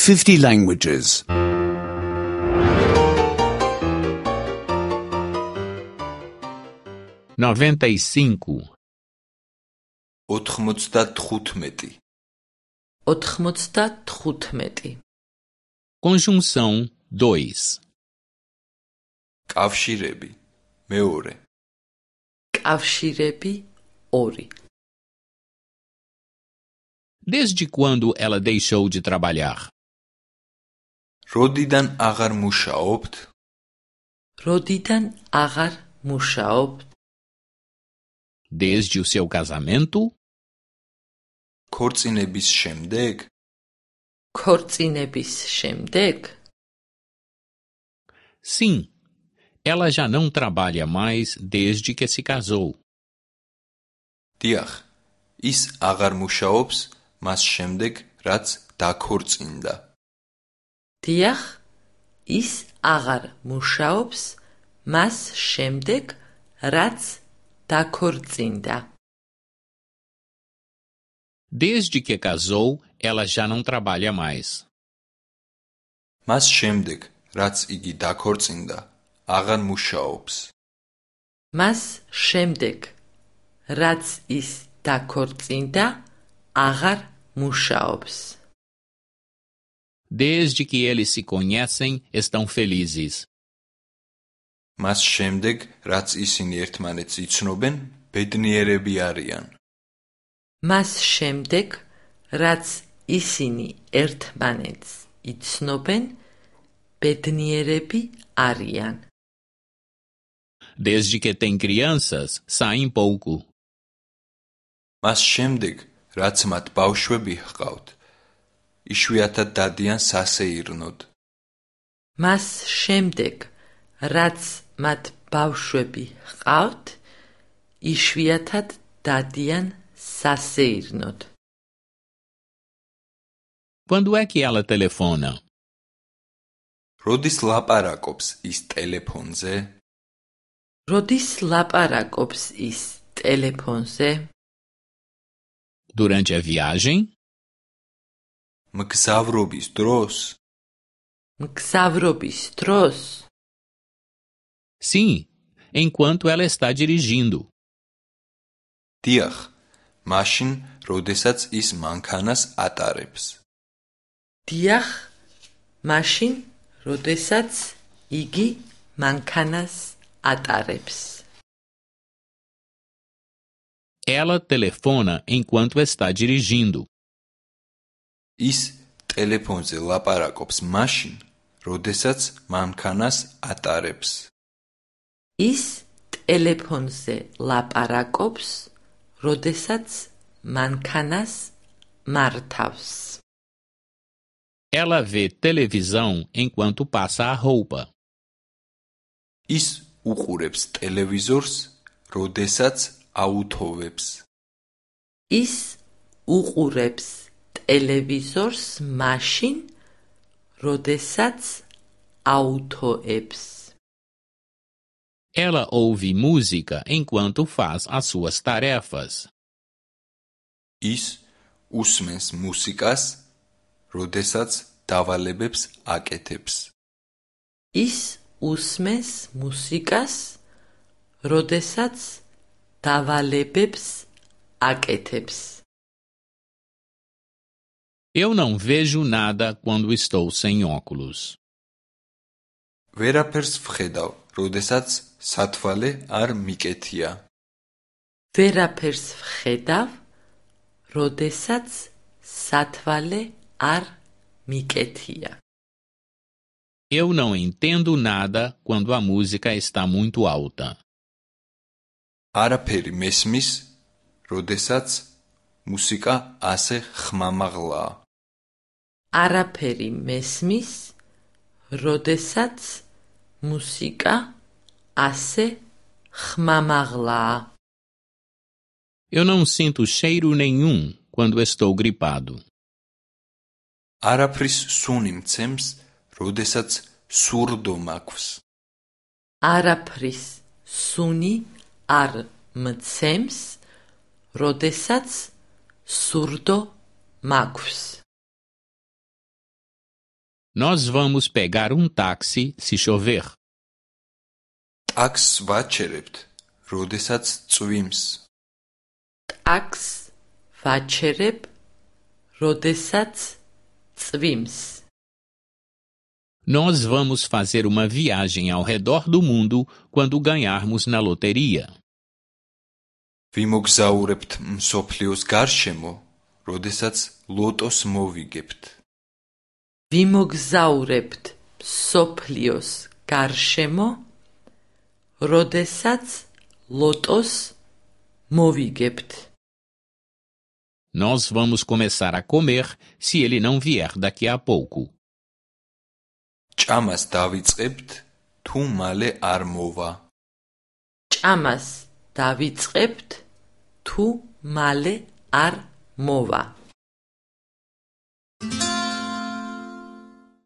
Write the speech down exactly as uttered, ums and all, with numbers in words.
fifty languages. noventa e cinco. ოთხმოცდათხუთმეტი. ოთხმოცდათხუთმეტი. Conjunção dois. კავშირები მეორე. კავშირები ორი. Desde quando ela deixou de trabalhar? როდიდან აღარ მუშაობთ? როდიდან აღარ მუშაობთ? Desde o seu casamento? ქორწინების შემდეგ? ქორწინების შემდეგ? Sim, ela já não trabalha mais desde que se casou. დიახ, ის აღარ მუშაობს მას შემდეგ, რაც დაქორწინდა. დიახ, ის აღარ მუშაობს მას შემდეგ, რაც დაქორწინდა. Desde que casou, ela já não trabalha mais. მას შემდეგ, რაც იგი დაქორწინდა, აღარ მუშაობს. მას შემდეგ, რაც ის დაქორწინდა, აღარ მუშაობს. Desde que eles se conhecem, estão felizes. მას შემდეგ, რაც ისინი ერთმანეთს იცნობენ, ბედნიერები არიან. მას შემდეგ, რაც ისინი ერთმანეთს იცნობენ, ბედნიერები არიან. Desde que têm crianças, saem pouco. მას შემდეგ, რაც მათ ბავშვები ჰყავთ, იშვიათად დადიან სასეირნოდ. მას შემდეგ, რაც მათ ბავშვები ჰყავთ, იშვიათად დადიან სასეირნოდ. Quando é que ela telefona? როდის ლაპარაკობს ის ტელეფონზე? როდის ლაპარაკობს ის ტელეფონზე? Durante a viagem? მგზავრობის დროს? მგზავრობის დროს? Sim, enquanto ela está dirigindo. დიახ, მაშინ, როდესაც ის მანქანას ატარებს. დიახ, მაშინ, როდესაც იგი მანქანას ატარებს. Ela telefona enquanto está dirigindo. ის ტელეფონზე ლაპარაკობს მაშინ, როდესაც მანქანას ატარებს. ის ტელეფონზე ლაპარაკობს, როდესაც მანქანას მართავს. Ela vê televisão enquanto passa a roupa. ის უყურებს ტელევიზორს, როდესაც აუთოვებს. ის უყურებს ტელევიზორს მაშინ, როდესაც აუთოებს. Ela ouve música enquanto faz as suas tarefas. ის უსმენს მუსიკას, როდესაც დავალებებს აკეთებს. ის უსმენს მუსიკას, როდესაც დავალებებს აკეთებს. Eu não vejo nada quando estou sem óculos. ვერაფერს ვხედავ, როდესაც სათვალე არ მიკეთია. ვერაფერს ვხედავ, როდესაც სათვალე არ მიკეთია. Eu não entendo nada quando a música está muito alta. არაფერი მესმის, როდესაც მუსიკა ასე ხმამაღლაა. არაფერი მესმის, როდესაც მუსიკა ასე ხმამაღლაა. Eu não sinto cheiro nenhum quando estou gripado. არაფრის სუნი მცემს, როდესაც სურდო მაქვს. არაფრის სუნი არ მცემს, როდესაც სურდო მაქვს. Nós vamos pegar um táxi se chover. ტაქსს ვაჩერებთ, როდესაც წვიმს. ტაქსს ვაჩერებ, როდესაც წვიმს. Nós vamos fazer uma viagem ao redor do mundo quando ganharmos na loteria. ვიმოგზაურებთ მსოფლიოს გარშემო, როდესაც ლოტოს მოვიგებთ. ვიმოგზაურებთ მსოფლიოს გარშემო, როდესაც ლოტოს მოვიგებთ. Nós vamos começar a comer se ele não vier daqui a pouco. ჭამას დავიწყებთ, თუ მალე არ მოვა. ჭამას დავიწყებთ, თუ მალე არ მოვა.